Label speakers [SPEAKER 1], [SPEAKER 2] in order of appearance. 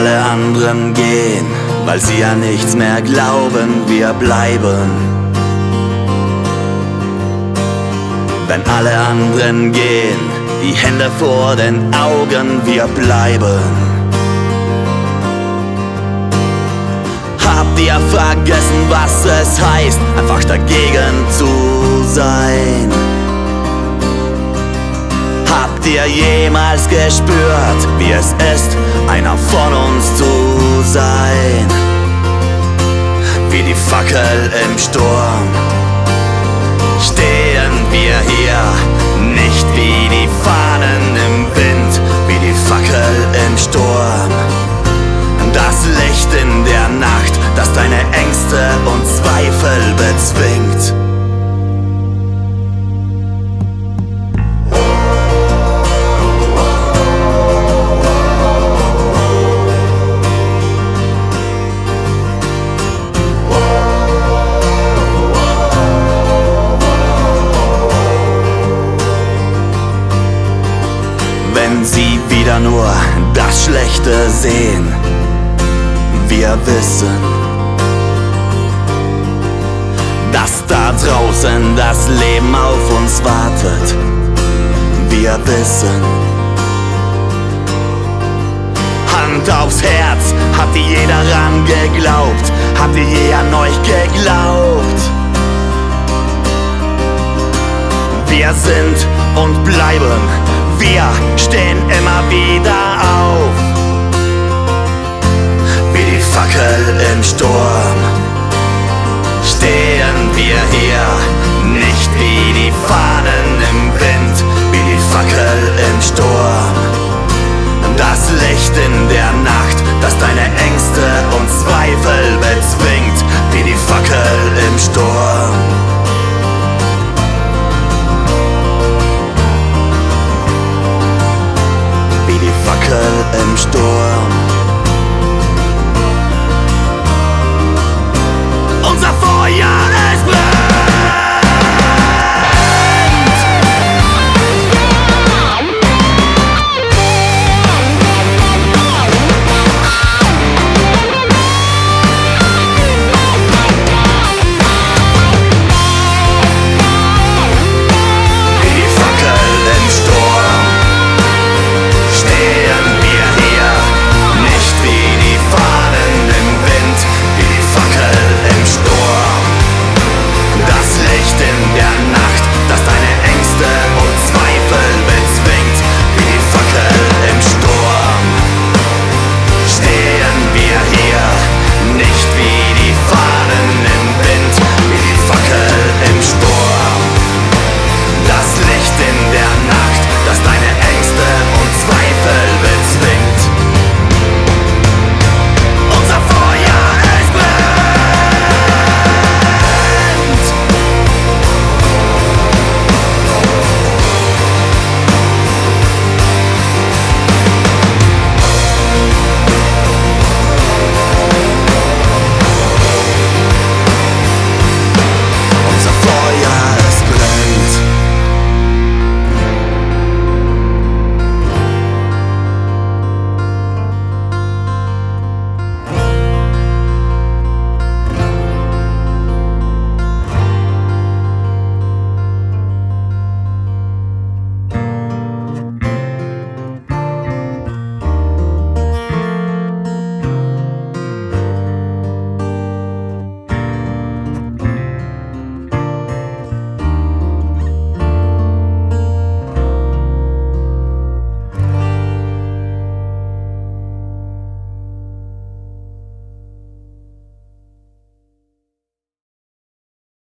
[SPEAKER 1] alle anderen gehen, weil sie an nichts mehr glauben, wir bleiben. Wenn alle anderen gehen, die Hände vor den Augen, wir bleiben. Habt ihr vergessen, was es heißt, einfach dagegen zu sein? Habt ihr jemals gespürt, wie es ist, einer von uns zu sein? Wie die Fackel im Sturm stehen wir hier, nicht wie die Fahnen im Wind, wie die Fackel im Sturm. Das Licht in der Nacht, das deine Ängste und Zweifel bezwingt. Wenn sie wieder nur das Schlechte sehen, wir wissen, dass da draußen das Leben auf uns wartet. Wir wissen, Hand aufs Herz, hat je daran geglaubt? Habt ihr je an euch geglaubt? Wir sind und bleiben, wir stehen immer wieder auf. Wie die Fackel im Sturm.